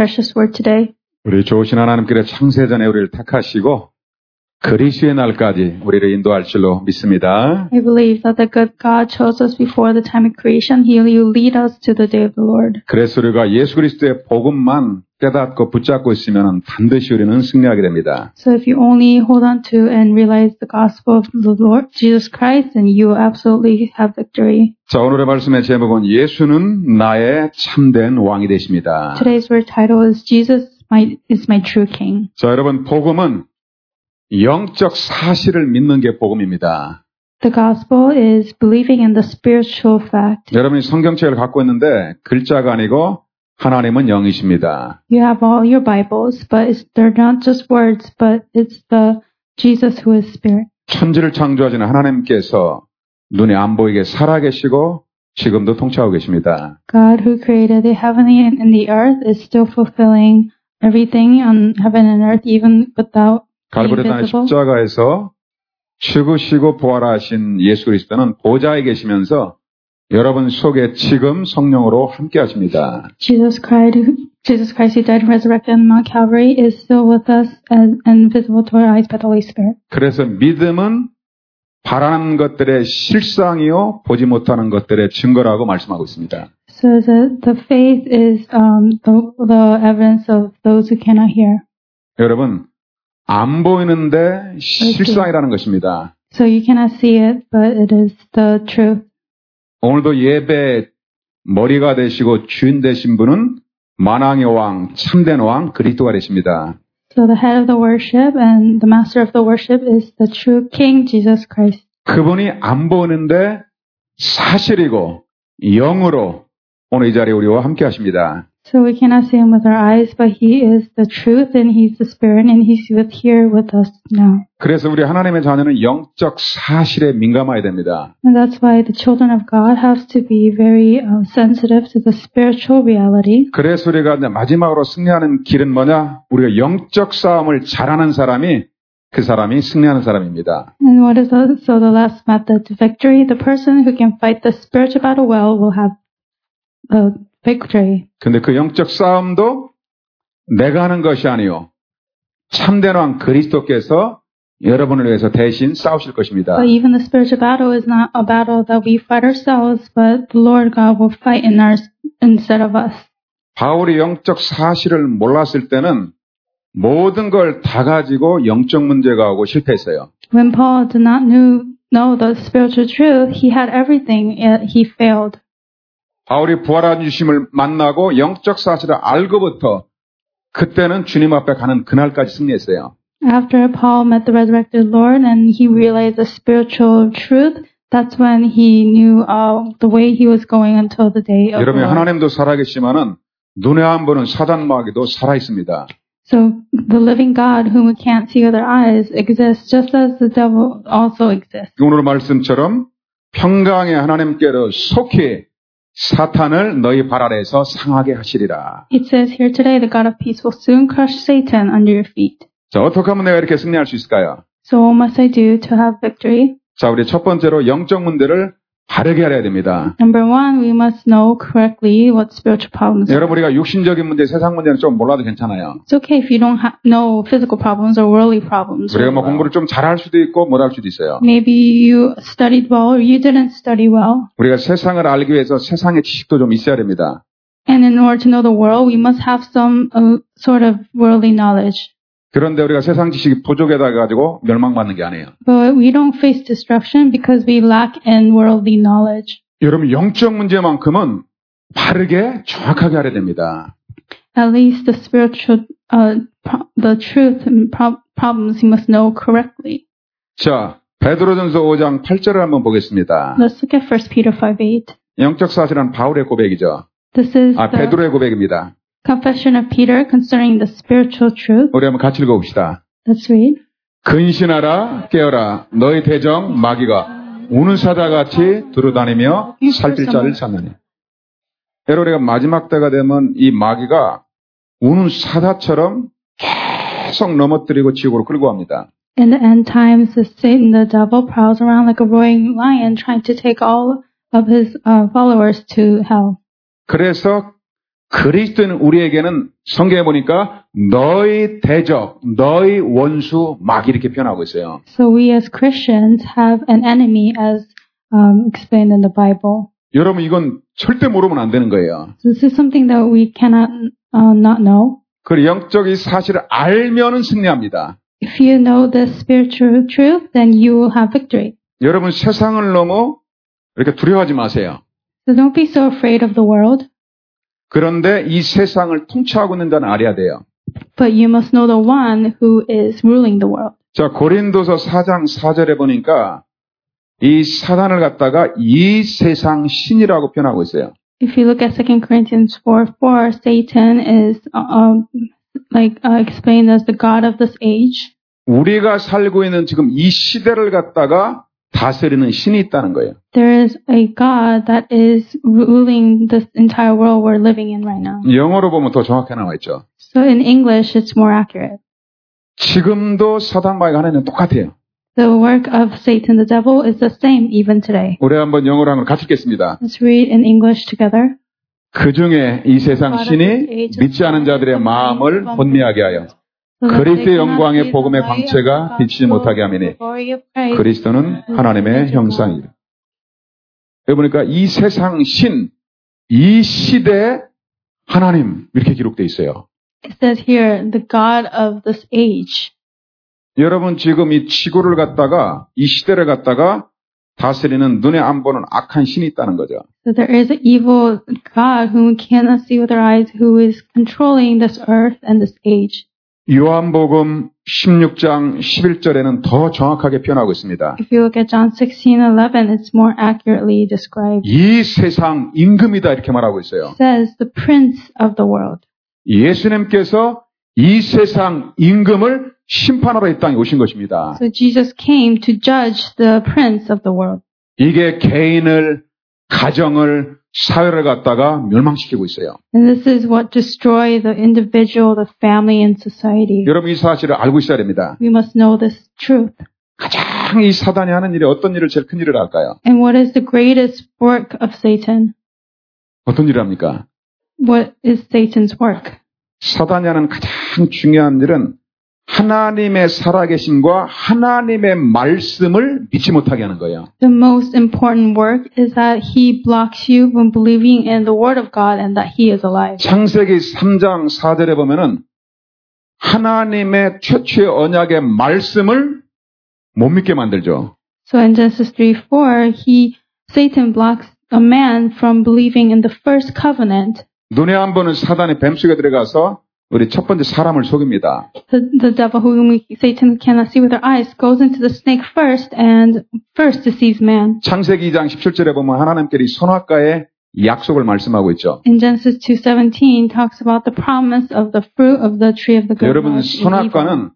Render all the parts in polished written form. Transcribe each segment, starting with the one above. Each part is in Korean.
precious word today. 우리 좋으신 하나님께서 창세전에 우리를 택하시고 그리스도의 날까지 우리를 인도할 줄로 믿습니다. I believe that the good God chose us before the time of creation. He will lead us to the day of the Lord. 그래서 우리가 예수 그리스도의 복음만 깨닫고 붙잡고 있으면 반드시 우리는 승리하게 됩니다. So if you only hold on to and realize the gospel of the Lord Jesus Christ, then you will absolutely have victory. 자, 오늘의 말씀의 제목은 예수는 나의 참된 왕이 되십니다. Today's word title is Jesus is my true King. 자, 여러분 복음은 영적 사실을 믿는 게 복음입니다. The gospel is believing in the spiritual fact. 여러분이 성경책을 갖고 있는데 글자가 아니고 하나님은 영이십니다. You have all your Bibles, but they're not just words, but it's the Jesus who is Spirit. 천지를 창조하시는 하나님께서 눈에 안 보이게 살아계시고 지금도 통치하고 계십니다. God who created the heaven and the earth is still fulfilling everything on heaven and earth, even without 갈보리 땅의 십자가에서 죽으시고 부활하신 예수 그리스도는 보좌에 계시면서 여러분 속에 지금 성령으로 함께 하십니다. Jesus Christ who died and resurrected on Mount Calvary is still with us and visible to our eyes by the Holy Spirit. 그래서 믿음은 바라는 것들의 실상이요 보지 못하는 것들의 증거라고 말씀하고 있습니다. So the faith is the evidence of those who cannot hear. 여러분 안 보이는데 실상이라는 것입니다. So you cannot see it, but it is the truth. 오늘도 예배 머리가 되시고 주인 되신 분은 만왕의 왕, 참된 왕 그리스도가 되십니다. So the head of the worship and the master of the worship is the true King, Jesus Christ. 그분이 안 보이는데 사실이고 영으로 오늘 이 자리에 우리와 함께 하십니다. So we cannot see him with our eyes, but he is the truth and he's the spirit and he's here with us now. 그래서 우리 하나님의 자녀는 영적 사실에 민감해야 됩니다. And that's why the children of God have to be very sensitive to the spiritual reality. 그래서 우리가 마지막으로 승리하는 길은 뭐냐? 우리가 영적 싸움을 잘하는 사람이 그 사람이 승리하는 사람입니다. And what is the last method to victory? The person who can fight the spiritual battle well will have victory. 근데 그 영적 싸움도 내가 하는 것이 아니요. 참된 왕 그리스도께서 여러분을 위해서 대신 싸우실 것입니다. But even the spiritual battle is not a battle that we fight ourselves, but the Lord God will fight instead of us. 바울이 영적 사실을 몰랐을 때는 모든 걸 다 가지고 영적 문제가 오고 실패했어요. When Paul did not know the spiritual truth, he had everything, yet he failed. 바울이 부활한 주심을 만나고 영적 사실을 알고부터 그때는 주님 앞에 가는 그날까지 승리했어요. After Paul met the resurrected Lord and he realized the spiritual truth, that's when he knew the way he was going until the day of the 여러분 Lord. 하나님도 살아계시지만은 눈에 안 보는 사단 마귀도 살아 있습니다. So the living God, whom we can't see with our eyes, exists just as the devil also exists. 오늘 말씀처럼 평강의 하나님께로 속히 사탄을 너희 발 아래에서 상하게 하시리라. It says here today, the God of peace will soon crush Satan under your feet. 자, 어떻게 하면 내가 이렇게 승리할 수 있을까요? So what must I do to have victory? 자, 우리 첫 번째로 영적 문제를 바르게 알아야 됩니다. Number one, we must know correctly what spiritual problems are. 여러분 우리가 육신적인 문제, 세상 문제는 좀 몰라도 괜찮아요. It's okay if you don't know physical problems or worldly problems. 우리가 뭐 공부를 좀 잘할 수도 있고 못할 수도 있어요. Maybe you studied well or you didn't study well. 우리가 세상을 알기 위해서 세상의 지식도 좀 있어야 됩니다. And in order to know the world, we must have some sort of worldly knowledge. 그런데 우리가 세상 지식이 부족하다 가지고 멸망받는 게 아니에요. But we don't face destruction because we lack in worldly knowledge. 여러분 영적 문제만큼은 바르게 정확하게 알아야 됩니다. At least the spiritual, the truth and problems you must know correctly. 자, 베드로전서 5장 8절을 한번 보겠습니다. Let's look at 1 Peter 5:8. 영적 사실은 바울의 고백이죠. This is 베드로의 고백입니다. Confession of Peter concerning the spiritual truth. 우리 한번 같이 읽어봅시다. Let's read. 근신하라 깨어라 너희 대적 마귀가 우는 사자같이 두루다니며 살필 자를 찾느니. 여러분 우리가 마지막 때가 되면 이 마귀가 우는 사자처럼 계속 넘어뜨리고 지옥으로 끌고 갑니다. In the end times, Satan, the devil, prowls around like a roaring lion trying to take all of his followers to hell. 그래서 그리스도인 우리에게는 성경에 보니까 너희 대적, 너희 원수 마귀 이렇게 표현하고 있어요. So we as Christians have an enemy as explained in the Bible. 여러분 이건 절대 모르면 안 되는 거예요. So this is something that we cannot not know. 그 영적인 사실을 알면은 승리합니다. If you know the spiritual truth, then you will have victory. 여러분 세상을 너무 이렇게 두려워하지 마세요. So don't be so afraid of the world. 그런데 이 세상을 통치하고 있는 자는 알아야 돼요. But you must know the one who is ruling the world. 자, 고린도서 4장 4절에 보니까 이 사단을 갖다가 이 세상 신이라고 표현하고 있어요. If you look at 2 Corinthians 4:4, Satan is explained as the god of this age. 우리가 살고 있는 지금 이 시대를 갖다가 다스리는 신이 있다는 거예요. There is a God that is ruling this entire world we're living in right now. 영어로 보면 더 정확하게 나와 있죠. So in English, it's more accurate. 지금도 사단 마귀가 하는 일은 똑같아요. The work of Satan, the devil, is the same even today. 우리 한번 영어로 한번 같이 읽겠습니다. Let's read in English together. 그 중에 이 세상 신이 믿지 않은 자들의 마음을 혼미하게 하여 그리스도의 영광의 복음의 광채가 비치지 못하게 하미니 그리스도는 하나님의 형상이라. 여기 보니까 이 세상 신, 이 시대 하나님 이렇게 기록되어 있어요. It says here, the God of this age. 여러분 지금 이 지구를 갖다가 이 시대를 갖다가 다스리는 눈에 안 보는 악한 신이 있다는 거죠. So there is an evil God whom we cannot see with our eyes who is controlling this earth and this age. 요한복음 16장 11절에는 더 정확하게 표현하고 있습니다. If you look at John 16:11, it's more accurately described. 이 세상 임금이다 이렇게 말하고 있어요. It says the prince of the world. 예수님께서 이 세상 임금을 심판하러 이 땅에 오신 것입니다. So Jesus came to judge the prince of the world. 이게 개인을, 가정을, 사회를 갖다가 멸망시키고 있어요. And this is what destroys the individual, the family, and society. 여러분 이 사실을 알고 있어야 됩니다. We must know this truth. 가장 이 사단이 하는 일이 어떤 일을 제일 큰 일을 할까요? And what is the greatest work of Satan? 어떤 일을 합니까? What is Satan's work? 사단이 하는 가장 중요한 일은 하나님의 살아계심과 하나님의 말씀을 믿지 못하게 하는 거예요. The most important work is that he blocks you from believing in the Word of God and that He is alive. 창세기 3장 4절에 보면은 하나님의 최초의 언약의 말씀을 못 믿게 만들죠. So in Genesis 3:4, Satan blocks a man from believing in the first covenant. 눈에 안 보는 사단이 뱀속에 들어가서 우리 첫 번째 사람을 속입니다. The devil whom Satan cannot see with our eyes goes into the snake first and first deceives man. 창세기 2장 17절에 보면 하나님께서 선악과의 약속을 말씀하고 있죠. In Genesis 2:17 talks about the promise of the fruit of the tree of the good 여러분 knowledge and evil. 선악과는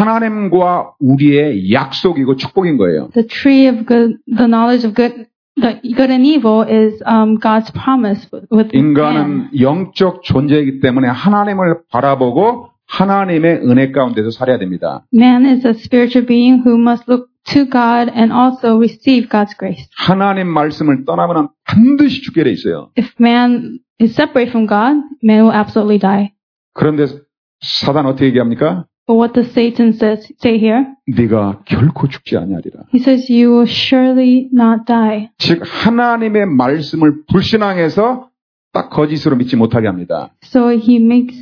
하나님과 우리의 약속이고 축복인 거예요. The tree of good, the knowledge of good, the good and evil is God's promise with man. 인간은 영적 존재이기 때문에 하나님을 바라보고 하나님의 은혜 가운데서 살아야 됩니다. Man is a spiritual being who must look to God and also receive God's grace. 하나님 말씀을 떠나면 반드시 죽게 돼 있어요. If man is separate from God, man will absolutely die. 그런데 사단 어떻게 얘기합니까? But what does Satan say here? 네가 결코 죽지 아니하리라. He says you will surely not die. 즉 하나님의 말씀을 불신앙해서 딱 거짓으로 믿지 못하게 합니다. So he made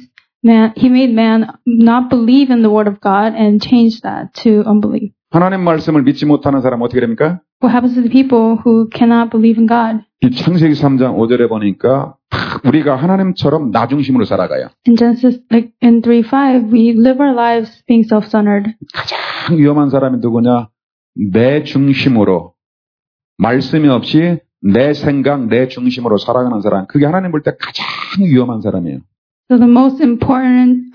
man not believe in the word of God and change that to unbelief. 하나님 말씀을 믿지 못하는 사람은 어떻게 됩니까? What happens to the people who cannot believe in God? 이 창세기 3장 5절에 보니까 우리가 하나님처럼 나 중심으로 살아가요. In Genesis, like in 3:5, we live our lives being self-centered. 가장 위험한 사람이 누구냐? 내 중심으로 말씀이 없이 내 생각, 내 중심으로 살아가는 사람. 그게 하나님 볼 때 가장 위험한 사람이에요. So the most important,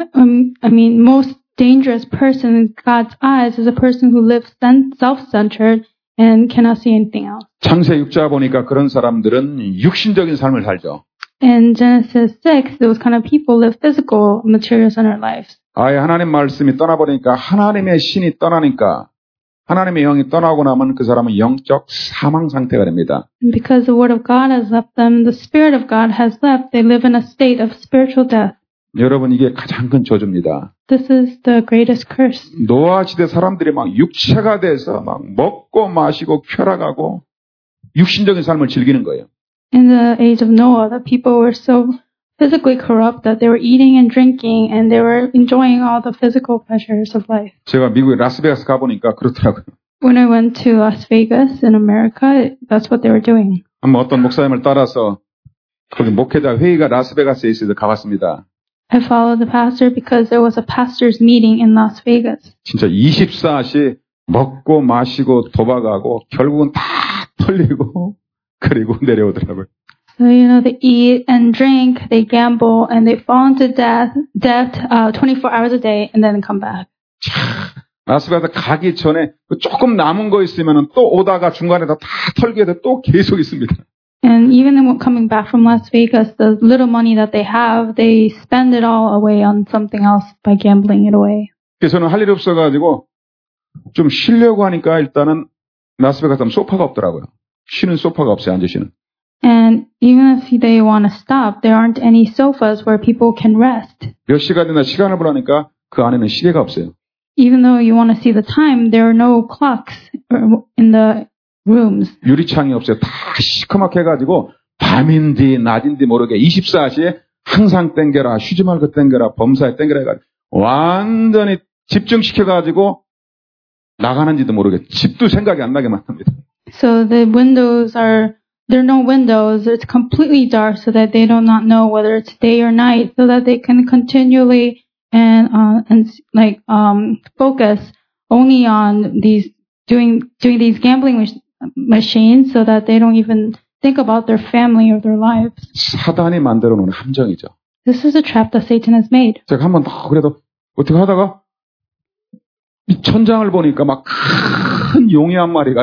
most dangerous person in God's eyes is a person who lives self-centered and cannot see anything else. 창세기 6장 보니까 그런 사람들은 육신적인 삶을 살죠. In Genesis 6, those kind of people live physical, material-centered lives. 아예 하나님 말씀이 떠나버리니까 하나님의 신이 떠나니까 하나님의 영이 떠나고 나면 그 사람은 영적 사망 상태가 됩니다. And because the word of God has left them, the Spirit of God has left, they live in a state of spiritual death. 여러분 이게 가장 큰 저주입니다. This is the greatest curse. 노아 시대 사람들이 막 육체가 돼서 막 먹고 마시고 쾌락하고 육신적인 삶을 즐기는 거예요. In the age of Noah, the people were so physically corrupt that they were eating and drinking and they were enjoying all the physical pleasures of life. 제가 미국에 라스베가스 가보니까 그렇더라고요. When I went to Las Vegas in America, that's what they were doing. 한번 어떤 목사님을 따라서 거기 목회자 회의가 라스베가스에 있어서 가봤습니다. I followed the pastor because there was a pastor's meeting in Las Vegas. 진짜 24시 먹고 마시고 도박하고 결국은 다 털리고 그리고 내려오더라고요. So, they eat and drink, they gamble, and they fall into death 24 hours a day and then come back. 라스베가스 가기 전에 조금 남은 거 있으면 또 오다가 중간에 다 털게 돼 또 계속 있습니다. And even coming back from Las Vegas, the little money that they have, they spend it all away on something else by gambling it away. 그래서 저는 할 일이 없어가지고 좀 쉬려고 하니까 일단은 라스베가스 가면 소파가 없더라고요. 쉬는 소파가 없어요, 앉아 쉬는. And even if they want to stop, there aren't any sofas where people can rest. 몇 시간이나 시간을 보라니까 그 안에는 시계가 없어요. Even though you want to see the time, there are no clocks in the rooms. 유리창이 없어요. 다 시커멓게 해가지고 밤인지 낮인지 모르게 24시에 항상 땡겨라, 쉬지 말고 땡겨라, 범사에 땡겨라 해가지고 완전히 집중시켜가지고 나가는지도 모르게 집도 생각이 안 나게 만듭니다. So the windows there are no windows. It's completely dark so that they do not know whether it's day or night, so that they can continually focus only on doing these gambling machines, so that they don't even think about their family or their lives. 사단이 만들어 놓은 함정이죠. This is a trap that Satan has made. 제가 한번 그래도 어떻게 하다가 이 천장을 보니까 막 큰 용이 한 마리가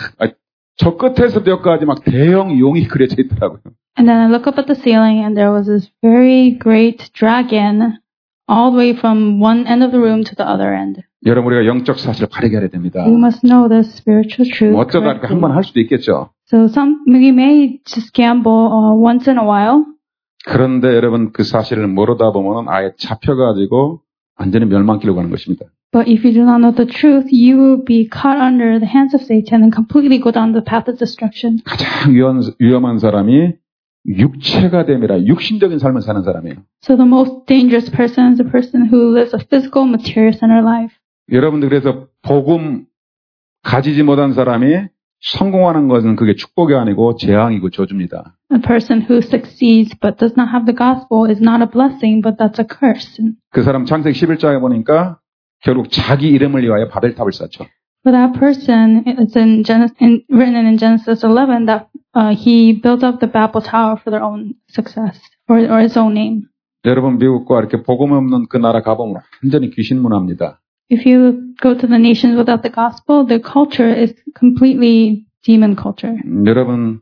저 끝에서 저까지 막 대형 용이 그려져 있더라고요. And then I look up at the ceiling and there was this very great dragon all the way from one end of the room to the other end. 여러분 우리가 영적 사실을 가리게 해야 됩니다. We must know the spiritual truth. 어쩌다 이렇게 한 번 할 수도 있겠죠. So we may just gamble once in a while. 그런데 여러분 그 사실을 모르다 보면 아예 잡혀가지고 완전히 멸망길로 가는 것입니다. But if you do not know the truth, you will be caught under the hands of Satan and completely go down the path of destruction. 가장 위험한 사람이 육체가 됨이라 육신적인 삶을 사는 사람이에요. So the most dangerous person is the person who lives a physical, material-centered life. 여러분들 그래서 복음 가지지 못한 사람이 성공하는 것은 그게 축복이 아니고 재앙이고 저주입니다. A person who succeeds but does not have the gospel is not a blessing, but that's a curse. 그 사람 창세기 11장에 보니까 결국 자기 이름을 위하여 바벨탑을 쌓죠. For that person, it's written in Genesis 11 that he built up the Babel Tower for their own success, or his own name. 여러분 미국과 이렇게 복음 없는 그 나라 가보면 완전히 귀신 문화입니다. If you go to the nations without the gospel, the culture is completely demon culture. 여러분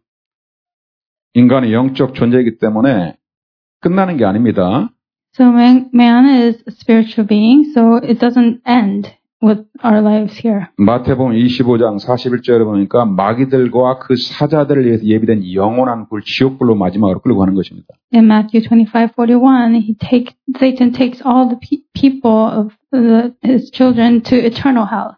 인간이 영적 존재이기 때문에 끝나는 게 아닙니다. So man is a spiritual being, so it doesn't end with our lives here. 마태복음 25장 41절에 보니까 마귀들과 그 사자들을 위해서 예비된 영원한 불, 지옥불로 마지막으로 끌고 가는 것입니다. In Matthew 25:41, Satan takes all the people of his children to eternal hell.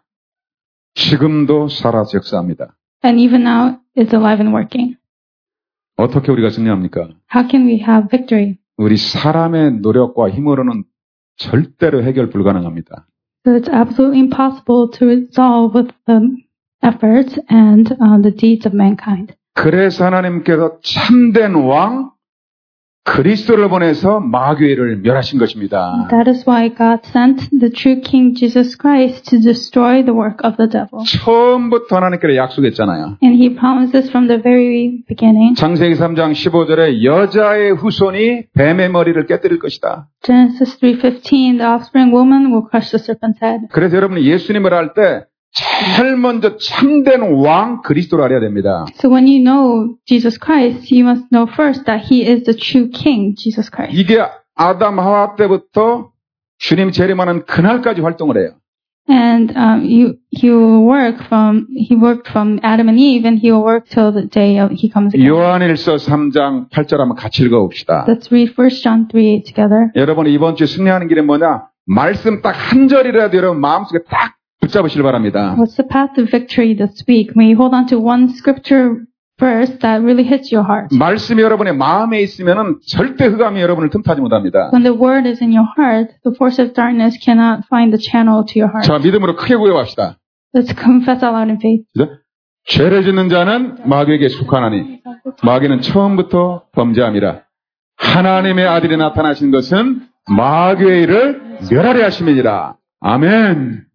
지금도 살아서 역사합니다. And even now, it's alive and working. 어떻게 우리가 승리합니까? How can we have victory? 우리 사람의 노력과 힘으로는 절대로 해결 불가능합니다. So it's absolutely impossible to resolve with the efforts and the deeds of mankind. 그래서 하나님께서 참된 왕 그리스도를 보내서 마귀를 멸하신 것입니다. That is why God sent the true King Jesus Christ to destroy the work of the devil. 처음부터 하나님께서 약속했잖아요. And he promises from the very beginning. 창세기 3장 15절에 여자의 후손이 뱀의 머리를 깨뜨릴 것이다. Genesis 3:15, the offspring woman will crush the serpent's head. 그래서 여러분이 예수님을 할 때 제일 먼저 참된 왕 그리스도를 알아야 됩니다. So when you know Jesus Christ, you must know first that he is the true King, Jesus Christ. 이게 아담 하와 때부터 주님 재림하는 그날까지 활동을 해요. And he worked from Adam and Eve, and he will work till the day he comes again. 요한일서 3장 8절 한번 같이 읽어봅시다. Let's read 1 John 3:8 together. 여러분 이번 주 승리하는 길은 뭐냐? 말씀 딱 한 절이라도 여러분 마음속에 딱 붙잡으시길 바랍니다. What's the path to victory this week? May you hold on to one scripture verse that really hits your heart. 말씀이 여러분의 마음에 있으면은 절대 흑암이 여러분을 틈타지 못합니다. When the word is in your heart, the force of darkness cannot find the channel to your heart. 자, 믿음으로 크게 구해봅시다. Let's confess out loud in faith. 죄를 짓는 자는 마귀에게 속하나니 마귀는 처음부터 범죄함이라. 하나님의 아들이 나타나신 것은 마귀의 일을 멸하려 하심이니라. 아멘.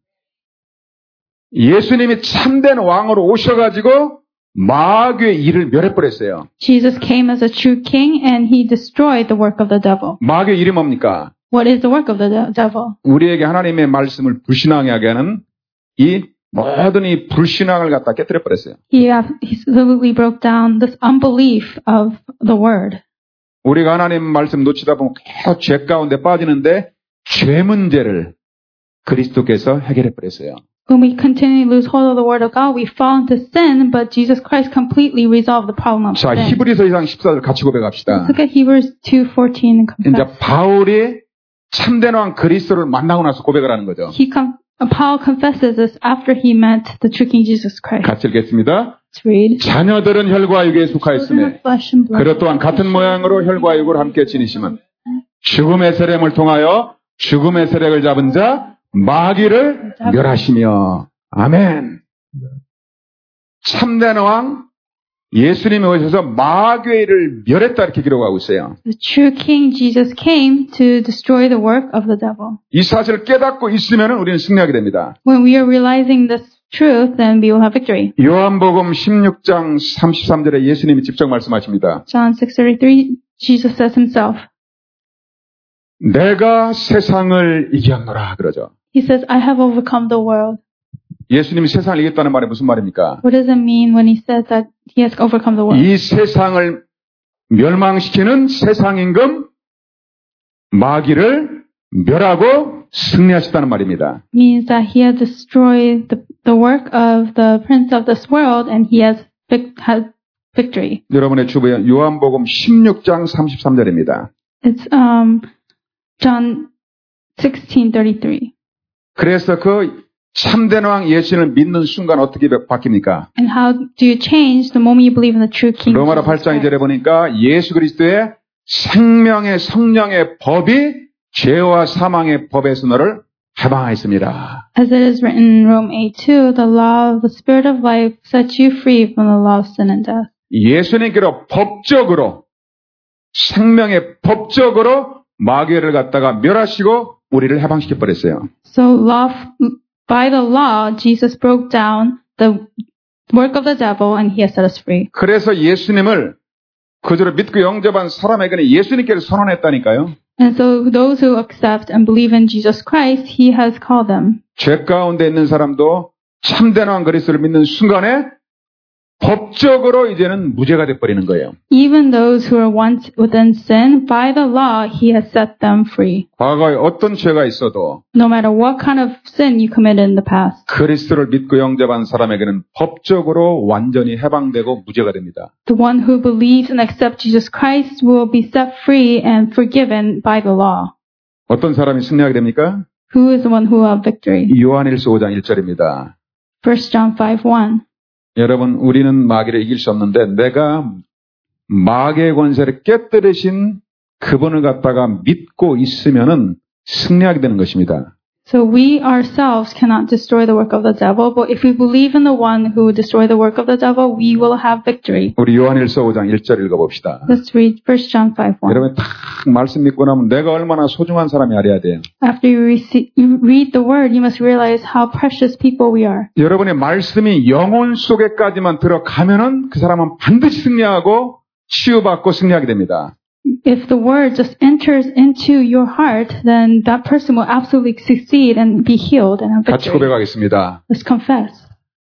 예수님이 참된 왕으로 오셔가지고 마귀의 일을 멸해버렸어요. Jesus came as a true king and he destroyed the work of the devil. 마귀의 일이 뭡니까? What is the work of the devil? 우리에게 하나님의 말씀을 불신앙하게 하는 이 모든 이 불신앙을 갖다 깨뜨려버렸어요. He absolutely broke down this unbelief of the word. 우리가 하나님 말씀 놓치다 보면 계속 죄 가운데 빠지는데 죄 문제를 그리스도께서 해결해버렸어요. When we continually lose hold of the word of God, we fall into sin, but Jesus Christ completely resolved the problem of 자, sin. 히브리서 2장 14절 같이 고백합시다. Let's look at Hebrews 2:14 and confess. 이제 바울이 참된 왕 그리스도를 만나고 나서 고백을 하는 거죠. Paul confesses this after he met the true King Jesus Christ. 같이 읽겠습니다. Let's read. 자녀들은 혈과 육에 Children 속하였으며 of flesh and blood. 그것 또한 같은 모양으로 혈과 육을 함께 지니시면 죽음의 세력을 통하여 죽음의 세력을 잡은 자 마귀를 멸하시며 아멘. 참된 왕 예수님이 오셔서 마귀의 일을 멸했다 이렇게 기록하고 있어요. The true King Jesus came to destroy the work of the devil. 이 사실을 깨닫고 있으면 우리는 승리하게 됩니다. When we are realizing this truth, then we will have victory. 요한복음 16장 33절에 예수님이 직접 말씀하십니다. John 6:33, Jesus says himself. 내가 세상을 이겼노라 그러죠. He says, I have overcome the world. 예수님이 세상을 이겼다는 말이 무슨 말입니까? What does it mean when he says that he has overcome the world? 이 세상을 멸망시키는 세상 임금 마귀를 멸하고 승리하셨다는 말입니다. It means that he has destroyed the work of the prince of this world and he has victory. 여러분의 주부에 요한복음 16장 33절입니다. It's John 16:33. 그래서 그 참된 왕 예수님을 믿는 순간 어떻게 바뀝니까? And how do you change the moment you believe in the true King? 로마서 8장 2절에 보니까 예수 그리스도의 생명의 성령의 법이 죄와 사망의 법에서 너를 해방하였습니다. As it is written in Rome 8:2, the law of the Spirit of life sets you free from the law of sin and death. 예수님께로 법적으로 생명의 법적으로 마귀를 갖다가 멸하시고 우리를 해방시켜 버렸어요. So by the law, Jesus broke down the work of the devil and he has set us free. 그래서 예수님을 그저로 믿고 영접한 사람에게는 예수님께서 선언했다니까요. And so those who accept and believe in Jesus Christ, he has called them. 죄 가운데 있는 사람도 참된 왕 그리스도를 믿는 순간에 법적으로 이제는 무죄가 돼버리는 거예요. Even those who are once within sin, by the law, he has set them free. 과거에 어떤 죄가 있어도 No matter what kind of sin you committed in the past. 그리스도를 믿고 영접한 사람에게는 법적으로 완전히 해방되고 무죄가 됩니다. The one who believes and accepts Jesus Christ will be set free and forgiven by the law. 어떤 사람이 승리하게 됩니까? Who is the one who will have victory? 요한일서 5장 1절입니다. 1 John 5:1. 여러분 우리는 마귀를 이길 수 없는데 내가 마귀의 권세를 깨뜨리신 그분을 갖다가 믿고 있으면은 승리하게 되는 것입니다. So we ourselves cannot destroy the work of the devil, but if we believe in the one who will destroy the work of the devil, we will have victory. 우리 요한일서 5장 1절 읽어봅시다. Let's read 1 John 5:1. 여러분 딱 말씀 믿고 나면 내가 얼마나 소중한 사람이 알아야 돼요. After you read the word, you must realize how precious people we are. 여러분의 말씀이 영혼 속에까지만 들어가면은 그 사람은 반드시 승리하고 치유받고 승리하게 됩니다. If the word just enters into your heart, then that person will absolutely succeed and be healed and have 같이 victory. 고백하겠습니다. Let's confess.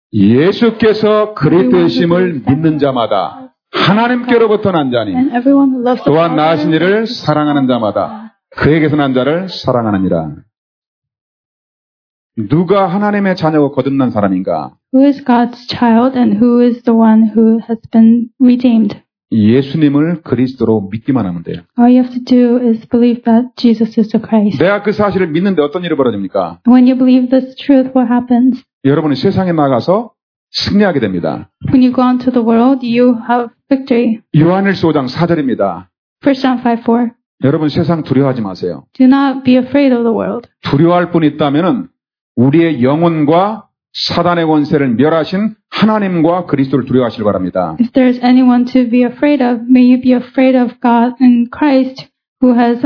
예수께서 그리스도이심을 믿는 자마다 하나님께로부터 난 자니 And everyone who loves the 또한 나신 Father, 이를 사랑하는 자마다 그에게서 난 자를 사랑하느니라. 누가 하나님의 자녀고 거듭난 사람인가? Who is God's child and who is the one who has been redeemed? 예수님을 그리스도로 믿기만 하면 돼요. All you have to do is believe that Jesus is the Christ. 내가 그 사실을 믿는데 어떤 일이 벌어집니까? When you believe this truth, what happens? 여러분은 세상에 나가서 승리하게 됩니다. When you go into the world, you have victory. 요한일서 5장 4절입니다. 1 John 5:4. 여러분 세상 두려워하지 마세요. Do not be afraid of the world. 두려워할 뿐 있다면은 우리의 영혼과 사단의 권세를 멸하신 하나님과 그리스도를 두려워하시길 바랍니다. If there is anyone to be afraid of, may you be afraid of God and Christ, who has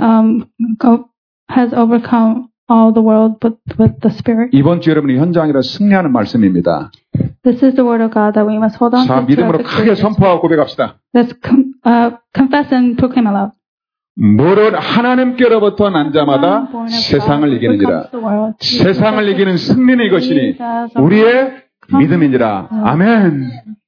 overcome all the world with the Spirit. 이번 주 여러분이 현장이라 승리하는 말씀입니다. This is the word of God that we must hold on 자, to. 믿음으로 크게 선포하고 고백합시다. Let's confess and proclaim aloud. 모든 하나님께로부터 난 자마다 세상을 이기는지라. 세상을 이기는 승리는 이것이니 우리의 믿음이니라. 아멘.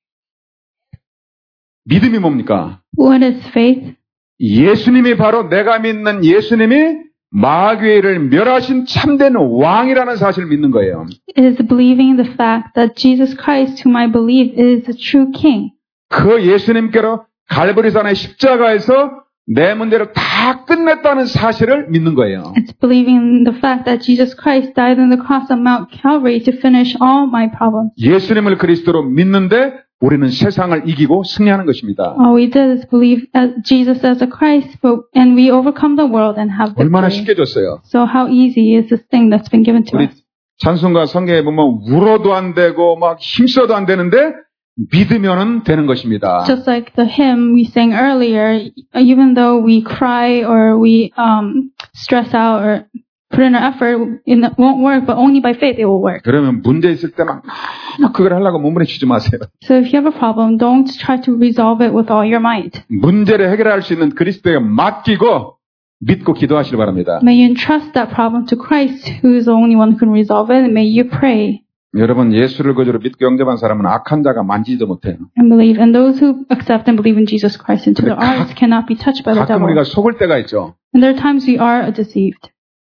믿음이 뭡니까? What is faith? 예수님이 바로 내가 믿는 예수님이 마귀를 멸하신 참된 왕이라는 사실을 믿는 거예요. It is believing the fact that Jesus Christ, whom I believe, is the true King. 그 예수님께로 갈보리산의 십자가에서 내 문제를 다 끝냈다는 사실을 믿는 거예요. It's believing the fact that Jesus Christ died on the cross of Mount Calvary to finish all my problems. 예수님을 그리스도로 믿는데 우리는 세상을 이기고 승리하는 것입니다. All we did is believe Jesus as a Christ, and we overcome the world and have 얼마나 victory. 쉽게 줬어요. So how easy is this thing that's been given to 우리 us? 찬송가 성경에 보면 울어도 안 되고 막 힘써도 안 되는데 믿으면은 되는 것입니다. Just like the hymn we sang earlier, even though we cry or we stress out or put in our effort, it won't work, but only by faith it will work. 그러면 문제 있을 때만 그걸 하려고 몸부림치지 마세요. So if you have a problem, don't try to resolve it with all your might. 문제를 해결할 수 있는 그리스도에 맡기고 믿고 기도하시기 바랍니다. May you entrust that problem to Christ, who is the only one who can resolve it, and may you pray. 여러분 예수를 거저로 믿고 영접한 사람은 악한 자가 만지지도 못해요. And believe, and those who accept and believe in Jesus Christ into their hearts cannot be touched by the 가끔 devil. 우리가 속을 때가 있죠. And there are times we are deceived.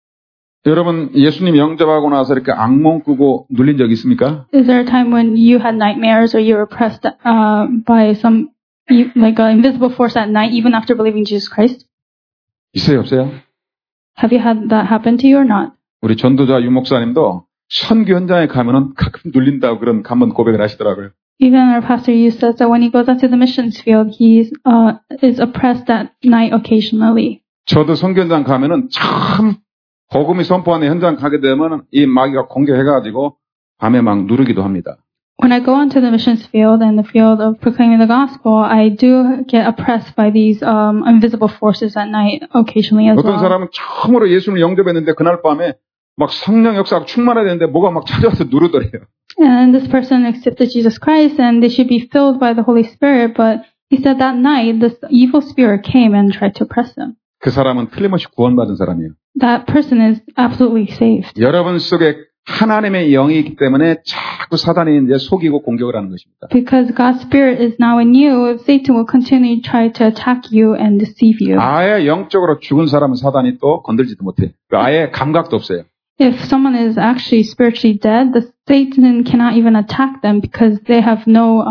여러분 예수님 영접하고 나서 이렇게 악몽 꾸고 눌린 적 있습니까? Is there a time when you had nightmares or you were oppressed by some like an invisible force at night, even after believing in Jesus Christ? 있어요, 없어요? Have you had that happen to you or not? 우리 전도자 유 목사님도 선교 현장에 가면은 가끔 눌린다고 그런 한번 고백을 하시더라고요. Even our pastor says that when he goes out to the missions field, he is oppressed at night occasionally. 저도 선교 현장 가면은 참 복음이 선포하는 현장 가게 되면 이 마귀가 공격해가지고 밤에 막 누르기도 합니다. When I go onto the missions field and the field of proclaiming the gospel, I do get oppressed by these invisible forces at night occasionally as 어떤 well. 사람은 처음으로 예수를 영접했는데 그날 밤에 막 성령 역사가 충만해야 되는데 뭐가 막 찾아와서 누르더래요. And this person accepted Jesus Christ and they should be filled by the Holy Spirit, but he said that night this evil spirit came and tried to oppress them. 그 사람은 틀림없이 구원받은 사람이에요. That person is absolutely saved. 여러분 속에 하나님의 영이 있기 때문에 자꾸 사단이 이제 속이고 공격을 하는 것입니다. Because God's Spirit is now in you, Satan will continually try to attack you and deceive you. 아예 영적으로 죽은 사람은 사단이 또 건들지도 못해. 아예 감각도 없어요. If someone is actually spiritually dead, the Satan cannot even attack them because they have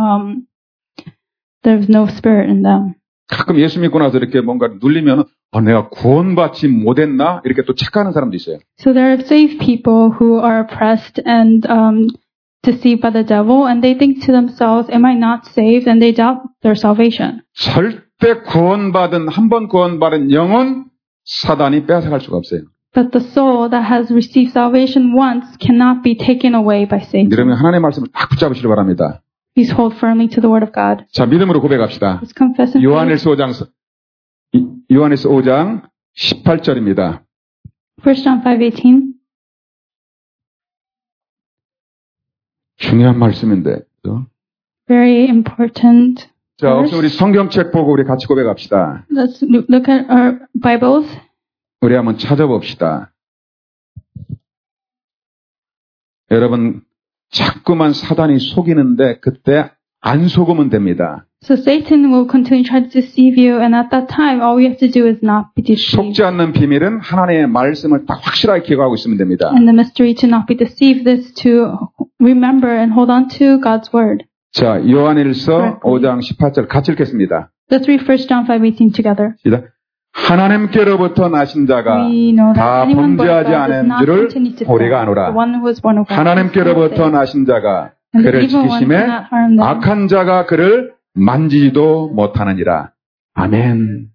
there's no spirit in them. 가끔 예수 믿고 나서 이렇게 뭔가 눌리면 내가 구원받지 못했나 이렇게 또 착각하는 사람도 있어요. So there are saved people who are oppressed and deceived by the devil, and they think to themselves, "Am I not saved?" And they doubt their salvation. 절대 구원받은 한 번 구원받은 영은 사단이 빼앗아갈 수가 없어요. But the soul that has received salvation once cannot be taken away by Satan. 그러면 하나님의 말씀을 딱 붙잡으시기 바랍니다. Please hold firmly to the word of God. 자, 믿음으로 고백합시다. Let's confess in faith. 요한일서 5장 18절입니다. 1 John 5:18. 중요한 말씀인데. Very important. 자, 혹시 우리 성경책 보고 우리 같이 고백합시다. Let's look at our Bibles. 우리 한번 찾아봅시다. 여러분, 자꾸만 사단이 속이는데 그때 안 속으면 됩니다. So Satan will continue to try to deceive you, and at that time, all we have to do is not be deceived. 속지 않는 비밀은 하나님의 말씀을 딱 확실하게 기억하고 있으면 됩니다. And the mystery to not be deceived is to remember and hold on to God's word. 자, 요한일서 5장 18절 같이 읽겠습니다. Let's read 1 John 5:18 together. 시작. 하나님께로부터 나신 자가 We know that 다 anyone born of 범죄하지 God does 않은 not 줄을 continue to 우리가 sin. 아노라. The one who was born of God. 하나님께로부터 나신 자가 And the 그를 evil one 지키심에 cannot harm them. 악한 자가 그를 만지지도 못하느니라. 아멘.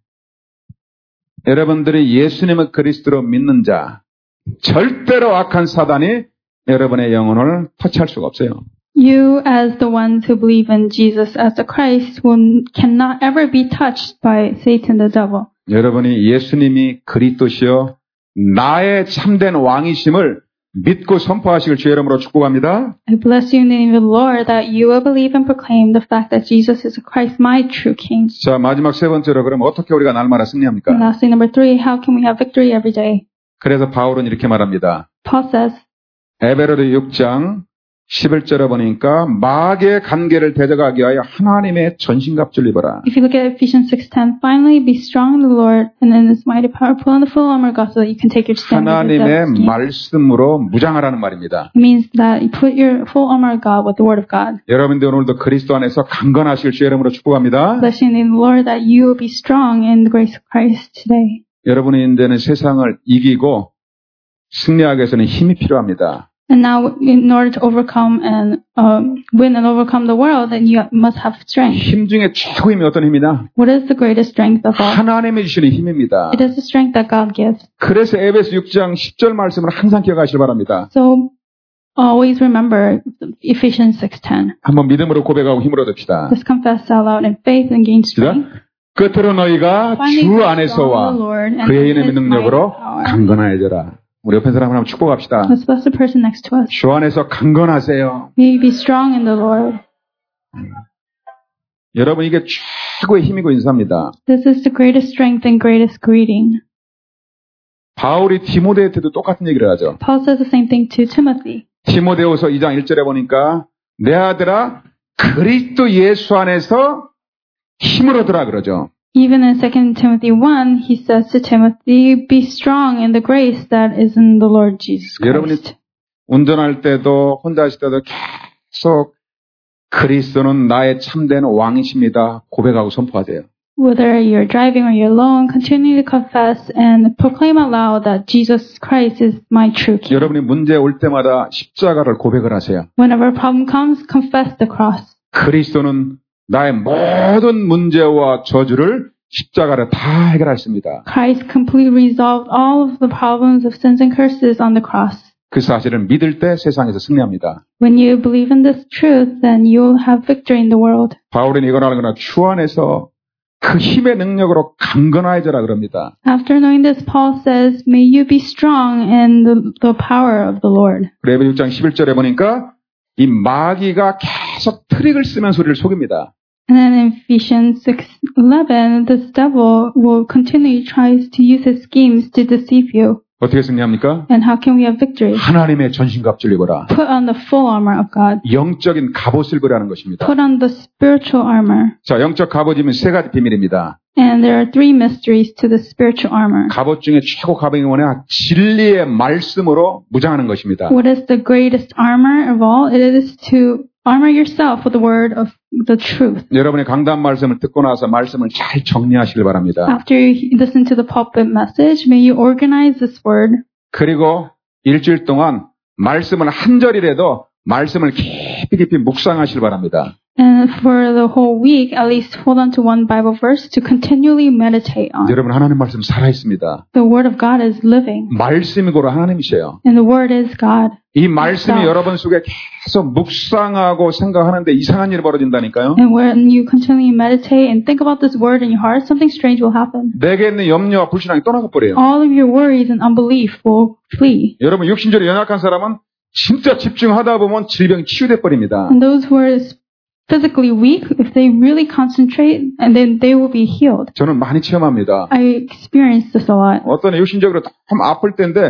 여러분들이 예수님을 그리스도로 믿는 자, 절대로 악한 사단이 여러분의 영혼을 터치할 수가 없어요. You, as the ones who believe in Jesus as the Christ, cannot ever be touched by Satan the devil. 여러분이 예수님이 그리스도시여 나의 참된 왕이심을 믿고 선포하시길 주의 이름으로 축복합니다. I bless you in the name of the Lord that you will believe and proclaim the fact that Jesus is the Christ, my true King. 자, 마지막 세 번째로 그럼 어떻게 우리가 날마다 승리합니까? And lastly, number 3, how can we have victory every day? 그래서 바울은 이렇게 말합니다. Paul says, 에베소서 6장 11절에 보니까 마귀의 관계를 대적하기 위하여 하나님의 전신갑주를 입어라. if you look at Ephesians 6:10, finally be strong in the Lord and in His mighty power, put on the full armor of God so that you can take your stand against the devil's 하나님의 scheme. 말씀으로 무장하라는 말입니다. It means that you put your full armor of God with the Word of God. 여러분들 오늘도 그리스도 안에서 강건하실 주의 이름으로 축복합니다. Bless you in the name of the Lord that you will be strong in the grace of Christ today. 여러분이 이제는 세상을 이기고 승리하기 위해서는 힘이 필요합니다. And now, in order to overcome and win and overcome the world, then you must have strength. 힘 중에 최고 힘이 어떤 힘이냐? What is the greatest strength of all? 하나님이 주시는 힘입니다. It is the strength that God gives. 그래서 에베소 6장 10절 말씀을 항상 기억하시길 바랍니다. So always remember Ephesians 6:10. 한번 믿음으로 고백하고 힘을 얻읍시다. Let's confess out loud in faith and gain strength. 끝으로 너희가 Finally, 주 be 안에서와 strong in the Lord and 그의 in 이름의 His 능력으로 mighty power. 강건하여져라. 우리 옆에 사람 한번 축복합시다. Let's bless the person next to us. 주 안에서 강건하세요. May you be strong in the Lord. 여러분 이게 최고의 힘이고 인사입니다. This is the greatest strength and greatest greeting. 바울이 디모데한테도 똑같은 얘기를 하죠. Paul says the same thing to Timothy. 디모데후서 2장 1절에 보니까 내 아들아 그리스도 예수 안에서 힘을 얻으라 그러죠. Even in 2 Timothy 1, he says to Timothy, be strong in the grace that is in the Lord Jesus 여러분이 Christ. 운전할 때도 혼자 하실 때도 계속 그리스도는 나의 참된 왕이십니다. 고백하고 선포하세요. Whether you're driving or you're alone, continue to confess and proclaim aloud that Jesus Christ is my true King. 여러분이 문제 올 때마다 십자가를 고백을 하세요. Whenever a problem comes, confess the cross. 그리스도는 나의 모든 문제와 저주를 십자가로 다 해결했습니다. Christ completely resolved all of the problems of sins and curses on the cross. 그 사실을 믿을 때 세상에서 승리합니다. When you believe in this truth, then you will have victory in the world. 바울은 이걸 알거나 주 안에서 그 힘의 능력으로 강건하여져라 그럽니다. After knowing this, Paul says, may you be strong in the power of the Lord. 레위기 6장 11절에 보니까 이 마귀가 계속 트릭을 쓰면서 우리를 속입니다. And then in Ephesians 6:11, this devil will continue tries to use his schemes to deceive you. 어떻게 승리합니까? And how can we have victory? 하나님의 전신갑주를 입어라. Put on the full armor of God. 영적인 갑옷을 입으라는 것입니다. Put on the spiritual armor. 자, 영적 갑옷이면 세 가지 비밀입니다. And there are 3 mysteries to the spiritual armor. 갑옷 중에 최고 갑옷이 뭐냐? 진리의 말씀으로 무장하는 것입니다. What is the greatest armor of all? It is to armor yourself with the word of the truth. 여러분의 강단 말씀을 듣고 나서 말씀을 잘 정리하시길 바랍니다. After you listen to the pulpit message, may you organize this word. 그리고 일주일 동안 말씀을 한 절이라도 말씀을 깊이 묵상하시길 바랍니다. And for the whole week, at least hold on to one Bible verse to continually meditate on. 여러분 하나님 말씀 살아있습니다. The word of God is living. 말씀이고로 하나님이세요. And the word is God. 이 말씀이 여러분 속에 계속 묵상하고 생각하는데 이상한 일이 벌어진다니까요. And when you continually meditate and think about this word in your heart, something strange will happen. 내게 있는 염려와 불신앙이 떠나가 버려요. All of your worries and unbelief will flee. 여러분 육신적으로 연약한 사람은 진짜 집중하다 보면 질병이 치유돼 버립니다. And those who are physically weak, if they really concentrate, and then they will be healed. 저는 많이 체험합니다. I experienced this a lot. 어떤 육신적으로 좀 아플 때인데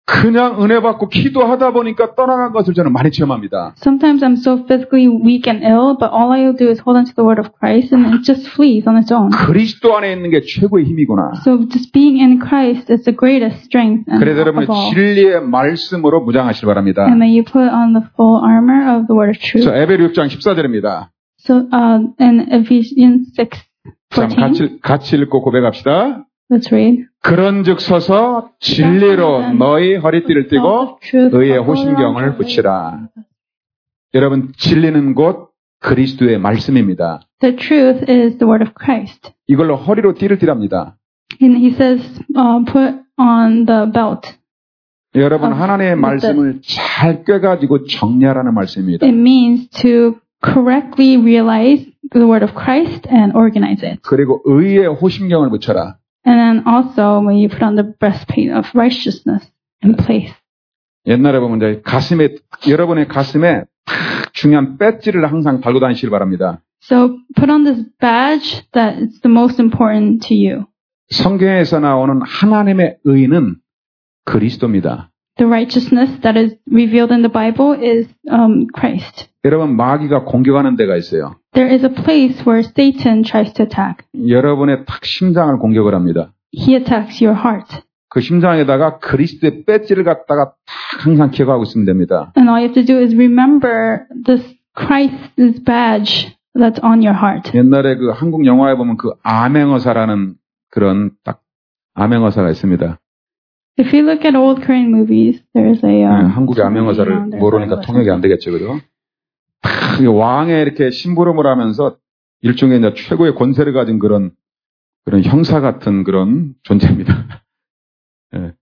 그냥 은혜 받고 기도하다 보니까 떠나간 것을 저는 많이 체험합니다. Sometimes I'm so physically weak and ill, but all I do is hold on to the word of Christ and it just flees on its own. 그리스도 안에 있는 게 최고의 힘이구나. So just being in Christ is the greatest strength 그래서 여러분이 of all. 진리의 말씀으로 무장하시기 바랍니다. And may you put on the full armor of the word of truth. 자, 에베리 6장 14절입니다. So in Ephesians 6:14, 같이 읽고 고백합시다. let's read. 그런즉 서서 진리로 너희 허리띠를 띠고 의의 호심경을 붙이라. 여러분, 진리는 곧 그리스도의 말씀입니다. The truth is the word of Christ. 이걸로 허리로 띠를 띠랍니다. And he says, put on the belt. 여러분, 하나님의 말씀을 잘 꿰가지고 정리하라는 말씀입니다. It means to correctly realize the word of Christ and organize it. 그리고 의의 호심경을 붙여라. And then also when you put on the breastplate of righteousness in place. 옛날에 보면 이제 여러분의 가슴에 중요한 배지를 항상 달고 다니시길 바랍니다. So put on this badge that is the most important to you. 성경에서 나오는 하나님의 의는 그리스도입니다. The righteousness that is revealed in the Bible is Christ. 여러분, 마귀가 공격하는 데가 있어요. There is a place where Satan tries to attack. 여러분의 탁 심장을 공격을 합니다. He attacks your heart. 그 심장에다가 그리스도의 배지를 갖다가 탁 항상 기억하고 있으면 됩니다. And all you have to do is remember this Christ's badge that's on your heart. 옛날에 그 한국 영화에 보면 그 암행어사라는 그런 딱 암행어사가 있습니다. If you look at old Korean movies, there is a 한국의 암행어사를 모르니까 통역이 안 되겠죠, 그죠? 왕에 이렇게 심부름을 하면서 일종의 이제 최고의 권세를 가진 그런 형사 같은 그런 존재입니다. 예.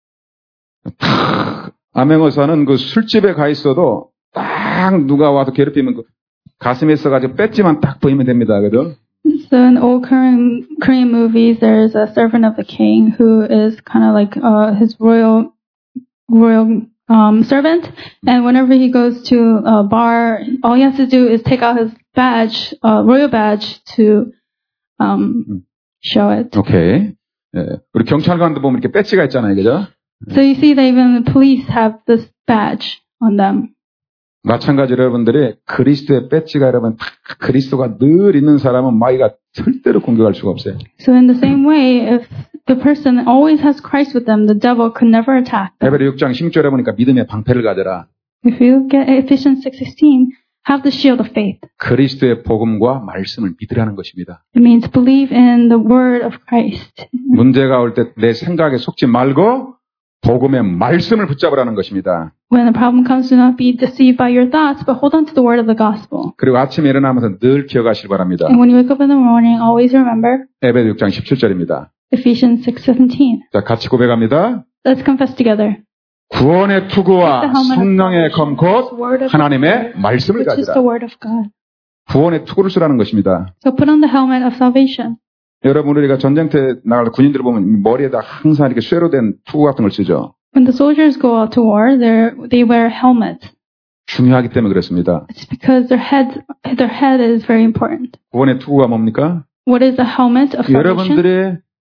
암행어사는 그 술집에 가 있어도 딱 누가 와서 괴롭히면 그 가슴에 있어가지고 배지만 딱 보이면 됩니다, 그죠? So in old Korean movies, there is a servant of the king who is kind of like his royal servant, and whenever he goes to a bar, all he has to do is take out his badge, royal badge, to show it. 오케이. 예. 우리 경찰관도 보면 이렇게 배지가 있잖아요, 그죠? So you see that even the police have this badge on them. 마찬가지로 여러분들이 그리스도의 배지가 여러분 그리스도가 늘 있는 사람은 마귀가 절대로 공격할 수가 없어요. So in the same way, if the person always has Christ with them, the devil could never attack them. 에베레 6장 16절에 보니까 믿음의 방패를 가져라. If you look at Ephesians 6:16, have the shield of faith. 그리스도의 복음과 말씀을 믿으라는 것입니다. It means believe in the word of Christ. 문제가 올 때 내 생각에 속지 말고 복음의 말씀을 붙잡으라는 것입니다. When the problem comes, do not be deceived by your thoughts, but hold on to the word of the gospel. 그리고 아침에 일어나면서 늘 기억하시기 바랍니다. And when you wake up in the morning, always remember 에베레 6장 17절입니다. Ephesians 6:17. 자, 같이 고백합니다. Let's confess together. 구원의 투구와 성령의 검 곧 하나님의 말씀을 Which is 가지라. the word of God. 구원의 투구를 쓰라는 것입니다. So put on the helmet of salvation. 여러분, 우리가 전쟁터에 나갈 때 군인들 보면 머리에다 항상 이렇게 쇠로 된 투구 같은 걸 쓰죠. When the soldiers go out to war, they wear helmets. 중요하기 때문에 그렇습니다. It's because their head is very important. 구원의 투구가 뭡니까? What is the helmet of salvation? 여러분들의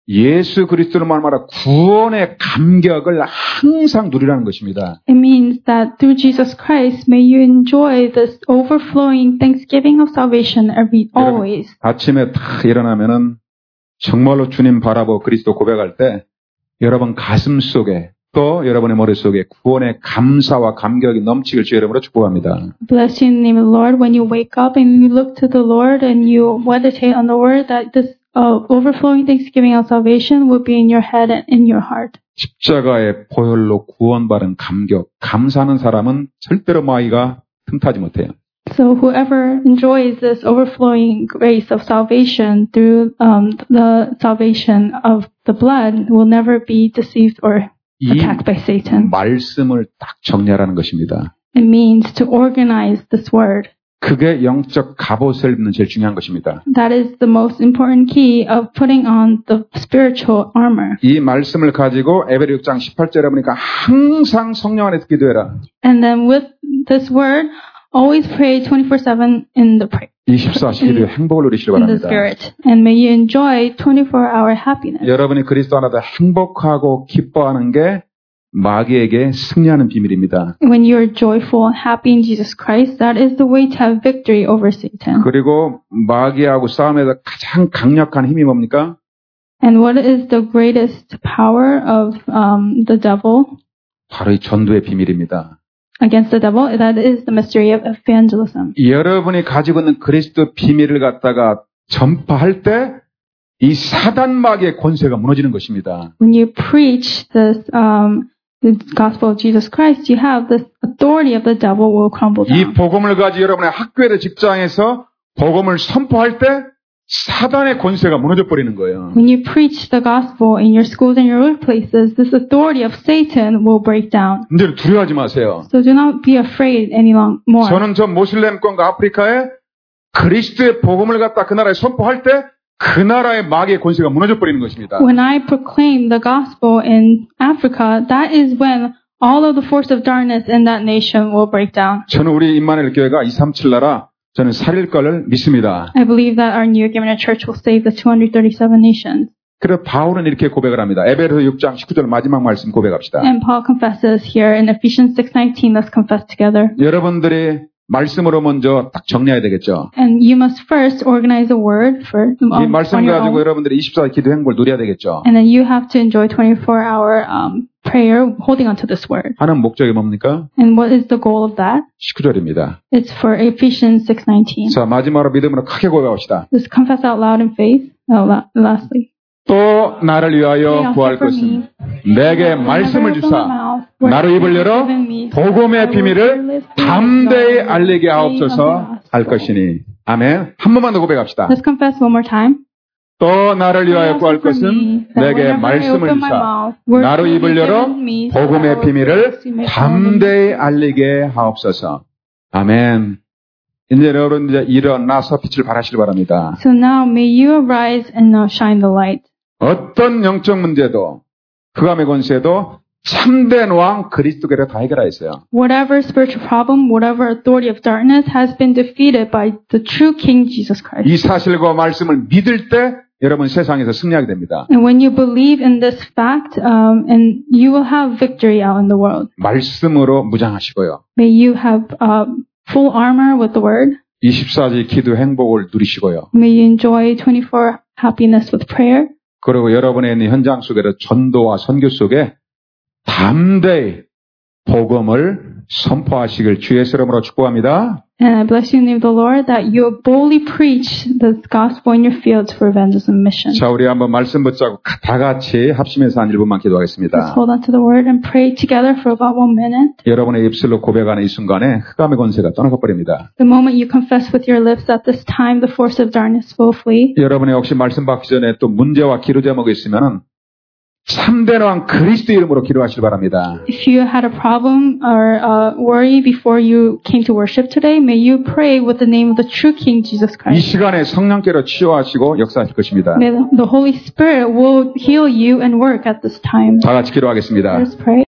예수 그리스도로 말하라 구원의 감격을 항상 누리라는 것입니다. It means that through Jesus Christ, may you enjoy this overflowing thanksgiving of salvation always. 아침에 딱 일어나면은 정말로 주님 바라보고 그리스도 고백할 때 여러분 가슴 속에 또 여러분의 머릿속에 구원의 감사와 감격이 넘치길 주 이름으로 축복합니다. Bless you in the name of the Lord. When you wake up and you look to the Lord and you meditate on the word, that this overflowing thanksgiving of salvation will be in your head and in your heart. 십자가의 보혈로 구원받은 감격, 감사하는 사람은 절대로 마귀가 틈타지 못해요. So whoever enjoys this overflowing grace of salvation through the salvation of the blood will never be deceived or attacked by Satan. 말씀을 딱 정리하라는 것입니다. It means to organize this word. 그게 영적 갑옷을 입는 제일 중요한 것입니다. That is the most important key of putting on the spiritual armor. 이 말씀을 가지고 에베레 6장 18절에 보니까 항상 성령 안에서 기도해라. And then with this word, always pray 24/7 in the prayer. 24시 기도의 행복을 누리시기 In the 바랍니다. spirit. And may you enjoy 24-hour happiness. 여러분이 그리스도 안에서 행복하고 기뻐하는 게 마귀에게 승리하는 비밀입니다. When you're joyful and happy in Jesus Christ, that is the way to have victory over Satan. 그리고 마귀하고 싸움에서 가장 강력한 힘이 뭡니까? And what is the greatest power of the devil? 바로 이 전도의 비밀입니다. Against the devil, that is the mystery of evangelism. 여러분이 가지고 있는 그리스도 비밀을 갖다가 전파할 때 이 사단 마귀의 권세가 무너지는 것입니다. When you preach the gospel of Jesus Christ, you have the authority of the devil will crumble down. 이 복음을 가지고 여러분의 학교에서 직장에서 복음을 선포할 때 사단의 권세가 무너져 버리는 거예요. When you preach the gospel in your schools and your workplaces, this authority of Satan will break down. 이제 두려워하지 마세요. So do not be afraid any more. 저는 저 모슬렘권과 아프리카에 그리스도의 복음을 갖다 그 나라에 선포할 때 그 나라의 마귀의 권세가 무너져 버리는 것입니다. When I proclaim the gospel in Africa, that is when all of the force of darkness in that nation will break down. 저는 우리 임마누엘 교회가 237 나라 저는 살릴 거를 믿습니다. I believe that our New Gimena Church will save the 237 nations. 그래서 바울은 이렇게 고백을 합니다. 에베소서 6장 19절 마지막 말씀 고백합시다. And Paul confesses here in Ephesians 6:19. Let's confess together. 여러분들이 말씀으로 먼저 딱 정리해야 되겠죠. And you must first organize a word for 이 말씀 on your 가지고 own. 여러분들이 24 기도 행복을 누려야 되겠죠. And then you have to enjoy 24-hour prayer holding onto this word. 하는 목적이 뭡니까? And what is the goal of that? 19절입니다. It's for Ephesians 6:19. 자, 마지막으로 믿음으로 크게 고백합시다. Let's confess out loud in faith. Lastly. 또 나를 위하여 구할 것은 내게 말씀을 주사 나로 입을 열어 복음의 비밀을 담대히 알리게 하옵소서 할 것이니. 아멘. 한 번만 더 고백합시다. Let's confess one more time. 또 나를 위하여 구할 것은 내게 말씀을 주사 나로 입을 열어 복음의 비밀을 담대히 알리게 하옵소서. 아멘. 이제 여러분 이제 일어나서 빛을 발하시길 바랍니다. So now may you arise and now shine the light. 어떤 영적 문제도 흑암의 권세도 참된 왕 그리스도께서 다 해결하였어요. Whatever spiritual problem, whatever authority of darkness has been defeated by the true King Jesus Christ. 이 사실과 말씀을 믿을 때 여러분 세상에서 승리하게 됩니다. And when you believe in this fact, and you will have victory out in the world. 말씀으로 무장하시고요. May you have full armor with the word. 24시 기도 행복을 누리시고요. May you enjoy 24 happiness with prayer. 그리고 여러분의 있는 현장 속에서 전도와 선교 속에 담대히 복음을 선포하시길 주의 이름으로 축복합니다. And I bless you in the name of the Lord that you boldly preach the gospel in your fields for evangelism mission. 자, 우리 한번 말씀 붙잡고 다 같이 합심해서 한 1분만 기도하겠습니다. Let's hold on to the word and pray together for about 1 minute. 여러분의 입술로 고백하는 이 순간에 흑암의 권세가 떠나가 버립니다. The moment you confess with your lips at this time, the force of darkness will flee. 여러분의 혹시 말씀 받기 전에 또 문제와 기도 제목이 있으면은 참된 왕 그리스도 이름으로 기도하시기 바랍니다. If you had a problem or worry before you came to worship today, may you pray with the name of the true King Jesus 이 Christ. 시간에 성령께로 치유하시고 역사하실 것입니다. May the Holy Spirit will heal you and work at this time. 다 같이 기도하겠습니다. Let's pray.